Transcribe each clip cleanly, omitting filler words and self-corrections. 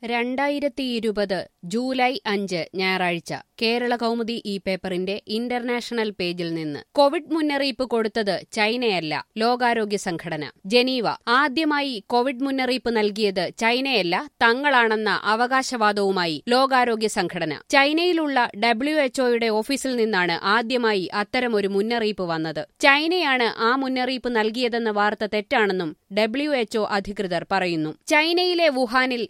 2020 July 5 ഞായറാഴ്ച കേരള കൗമുദി ഈ പേപ്പറിന്റെ ഇന്റർനാഷണൽ പേജിൽ നിന്ന് കോവിഡ് മുന്നറിയിപ്പ് കൊടുത്തത് ചൈനയല്ല, ലോകാരോഗ്യ സംഘടന. ജനീവ. ആദ്യമായി കോവിഡ് മുന്നറിയിപ്പ് നൽകിയത് ചൈനയല്ല, തങ്ങളാണെന്ന അവകാശവാദവുമായി ലോകാരോഗ്യ സംഘടന. ചൈനയിലുള്ള WHO ഓഫീസിൽ നിന്നാണ് ആദ്യമായി അത്തരമൊരു മുന്നറിയിപ്പ് വന്നത്. ചൈനയാണ് ആ മുന്നറിയിപ്പ് നൽകിയതെന്ന വാർത്ത തെറ്റാണെന്നും WHO അധികൃതർ പറയുന്നു. ചൈനയിലെ വുഹാനിൽ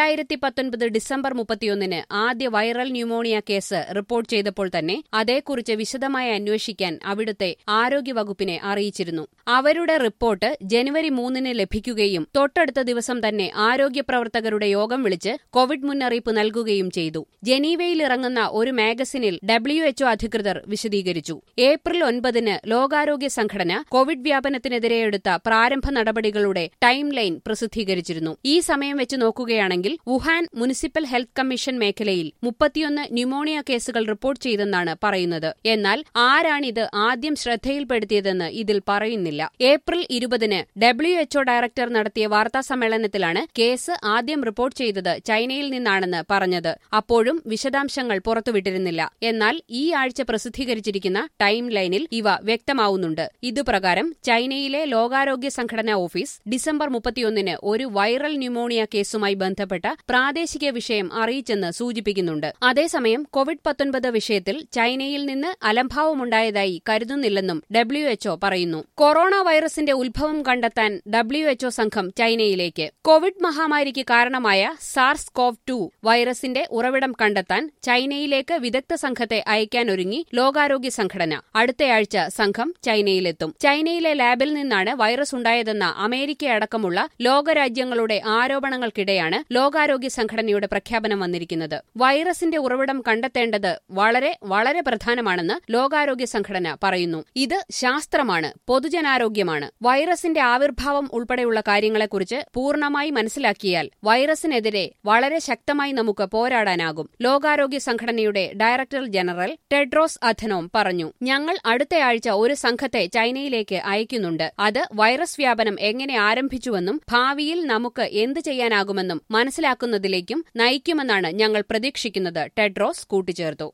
2019 ഡിസംബർ 31 ആദ്യ വൈറൽ ന്യൂമോണിയ കേസ് റിപ്പോർട്ട് ചെയ്തപ്പോൾ തന്നെ അതേക്കുറിച്ച് വിശദമായി അന്വേഷിക്കാൻ അവിടുത്തെ ആരോഗ്യവകുപ്പിനെ അറിയിച്ചിരുന്നു. അവരുടെ റിപ്പോർട്ട് ജനുവരി 3 ലഭിക്കുകയും തൊട്ടടുത്ത ദിവസം തന്നെ ആരോഗ്യ പ്രവർത്തകരുടെ യോഗം വിളിച്ച് കോവിഡ് മുന്നറിയിപ്പ് നൽകുകയും ചെയ്തു. ജനീവയിലിറങ്ങുന്ന ഒരു മാഗസിനിൽ WHO അധികൃതർ വിശദീകരിച്ചു. ഏപ്രിൽ 9 ലോകാരോഗ്യ സംഘടന കോവിഡ് വ്യാപനത്തിനെതിരെ എടുത്ത പ്രാരംഭ നടപടികളുടെ ടൈം ലൈൻ പ്രസിദ്ധീകരിച്ചിരുന്നു. ഈ സമയം വെച്ച് നോക്കുകയാണെങ്കിൽ വുഹാൻ മുനിസിപ്പൽ ഹെൽത്ത് കമ്മീഷൻ മേഖലയിൽ 31 ന്യൂമോണിയ കേസുകൾ റിപ്പോർട്ട് ചെയ്തെന്നാണ് പറയുന്നത്. എന്നാൽ ആരാണിത് ആദ്യം ശ്രദ്ധയിൽപ്പെടുത്തിയതെന്ന് ഇതിൽ പറയുന്നില്ല. ഏപ്രിൽ 20 WHO ഡയറക്ടർ നടത്തിയ വാർത്താസമ്മേളനത്തിലാണ് കേസ് ആദ്യം റിപ്പോർട്ട് ചെയ്തത് ചൈനയിൽ നിന്നാണെന്ന് പറഞ്ഞത്. അപ്പോഴും വിശദാംശങ്ങൾ പുറത്തുവിട്ടിരുന്നില്ല. എന്നാൽ ഈ ആഴ്ച പ്രസിദ്ധീകരിച്ചിരിക്കുന്ന ടൈം ലൈനിൽ ഇവ വ്യക്തമാവുന്നുണ്ട്. ഇതുപ്രകാരം ചൈനയിലെ ലോകാരോഗ്യ സംഘടനാ ഓഫീസ് ഡിസംബർ 31 ഒരു വൈറൽ ന്യൂമോണിയ കേസുമായി ബന്ധപ്പെട്ട പ്രാദേശിക വിഷയം അറിയിച്ചെന്ന് സൂചിപ്പിക്കുന്നുണ്ട്. അതേസമയം COVID-19 വിഷയത്തിൽ ചൈനയിൽ നിന്ന് അലംഭാവമുണ്ടായതായി കരുതുന്നില്ലെന്നും WHO പറയുന്നു. കൊറോണ വൈറസിന്റെ ഉത്ഭവം കണ്ടെത്താൻ WHO സംഘം ചൈനയിലേക്ക്. കോവിഡ് മഹാമാരിക്ക് കാരണമായ SARS-CoV-2 വൈറസിന്റെ ഉറവിടം കണ്ടെത്താൻ ചൈനയിലേക്ക് വിദഗ്ധ സംഘത്തെ അയക്കാനൊരുങ്ങി ലോകാരോഗ്യ സംഘടന. അടുത്തയാഴ്ച സംഘം ചൈനയിലെത്തും. ചൈനയിലെ ലാബിൽ നിന്നാണ് വൈറസ് ഉണ്ടായതെന്ന അമേരിക്കയടക്കമുള്ള ലോകരാജ്യങ്ങളുടെ ആരോപണങ്ങൾക്കിടെയാണ് ലോകാരോഗ്യ സംഘടനയുടെ പ്രഖ്യാപനം വന്നിരിക്കുന്നത്. വൈറസിന്റെ ഉറവിടം കണ്ടെത്തേണ്ടത് വളരെ പ്രധാനമാണെന്ന് ലോകാരോഗ്യ സംഘടന പറയുന്നു. ഇത് ശാസ്ത്രമാണ്, പൊതുജനാരോഗ്യമാണ്. വൈറസിന്റെ ആവിർഭാവം ഉൾപ്പെടെയുള്ള കാര്യങ്ങളെക്കുറിച്ച് പൂർണ്ണമായി മനസ്സിലാക്കിയാൽ വൈറസിനെതിരെ വളരെ ശക്തമായി നമുക്ക് പോരാടാനാകും. ലോകാരോഗ്യ സംഘടനയുടെ ഡയറക്ടർ ജനറൽ ടെഡ്രോസ് അഥനോം പറഞ്ഞു. ഞങ്ങൾ അടുത്തയാഴ്ച ഒരു സംഘത്തെ ചൈനയിലേക്ക് അയക്കുന്നുണ്ട്. അത് വൈറസ് വ്യാപനം എങ്ങനെ ആരംഭിച്ചുവെന്നും ഭാവിയിൽ നമുക്ക് എന്ത് ചെയ്യാനാകുമെന്നും മനസ്സിലാക്കുന്നതിലേക്കും നയിക്കുമെന്നാണ് ഞങ്ങൾ പ്രതീക്ഷിക്കുന്നത്, ടെഡ്രോസ് കൂട്ടിച്ചേർത്തു.